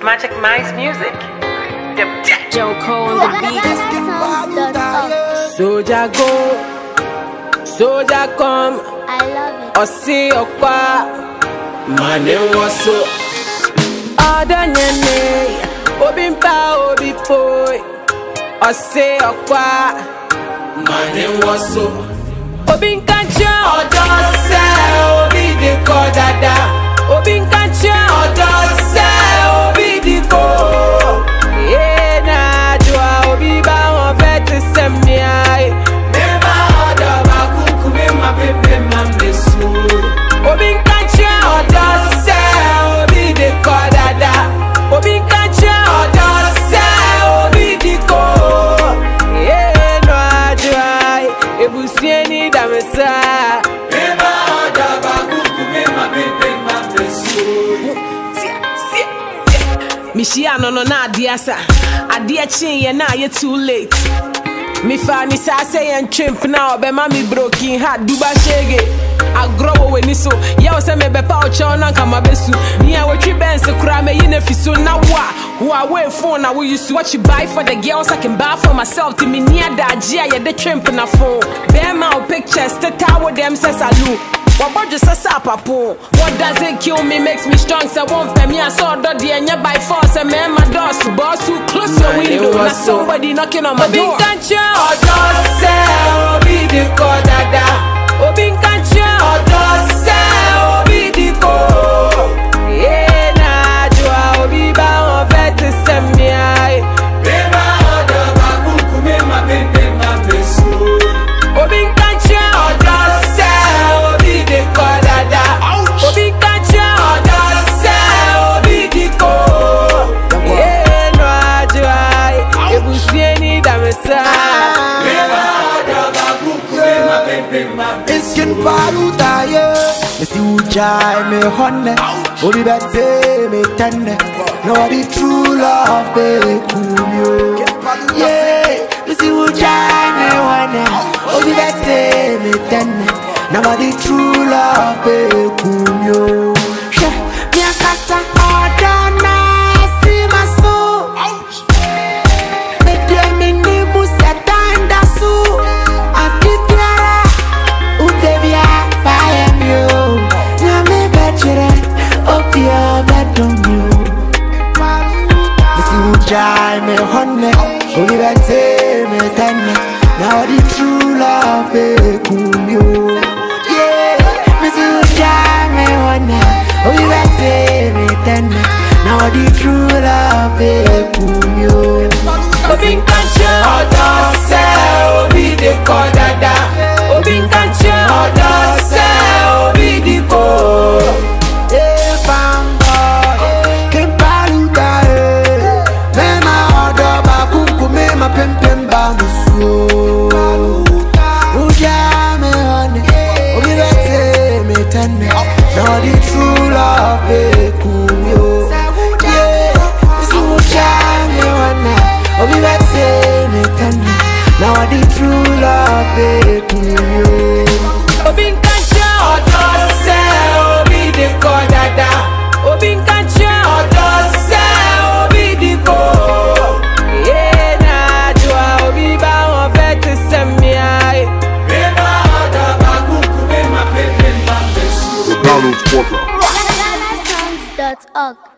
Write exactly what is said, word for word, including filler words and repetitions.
Magic Mice Music. Joe Cole on the beat. Soldier go, soldier come. I love it. Or see your qua. My name was so. Other nyane, obimpa obipoy. Or see your qua. My name was so. Obin kancha. Odo se obi de ko dada. Obin kancha. Odo se obi de ko. Yeah na joa obi ba won fet semia. Mema odo ba kuku me ma pepe ma mesu. Obin kancha. Odo se obi de ko dada. Obin kancha. Odo se obi de ko. Yeah no joa ebusieni damesa. Mema odo ba kuku me ma pepe ma mesu. Mishia no no na adiasa. Adia chin ye na ye too late. Mi fa ni sa say and chimp now be mami broken heart duba shege. I grow we ni so. Ya o se me be pa o cho na kama besu. Ni a we twi ben se kura me yi na fiso na wa. Who I wait for now we used to what you buy for the girls I can buy for myself to me near that gia ye the chimp na phone. Bear my pictures to tower them says salute. What about just a sapapo? What does it kill me? Makes me strong. So won't pay me. I saw the D N A by force. And man, my doors to boss who close your window. Not somebody knocking on my door. Obin kancha. Odo se obi di ko dada. Obin kancha. Odo se obi di ko. Yeah na joa obi ba on vet semia. Beba odo ba kuku me ma pepe ma besu. Obin kancha. Odo se obi de ko dada. Obi kancha. Odo se obi di ko. Yeah no ajoai ebusieni damesa. Beba odo ba kuku me ma pepe ma besu. Iskin paluta ye, missy ujai me honne, obi bete me tenne. No the true love be kumyo. Yeah, missy ujai me honne, obi bete me tenne. Now the true love be kumyo. She mi akasa odona si maso. Me de mi ni musetanda su. Akitiara utebia fire myo. Na me betchere opia bedomyo. Missy ujai me honne, obi bete me tenne. Now the true love be kumyo. Now the true love is kumyo. Obin kancha. Odo se obi de ko dada. Obin kancha. Odo se obi di ko. Eh fanga, kempaluda eh. Mema odo ba kuku me ma pem pem ba musu. Uja me hone, obi bete me tenne. Now the true love is kumyo. Now the true love is kumyo. Obin kancha. Odo se obi de ko dada. Obin kancha. Odo se obi di ko. Yeah na joa obi ba won fet semia. Beba odo ba kuku me ma pepe ma besu. Donald Porter. Ghana songs dot org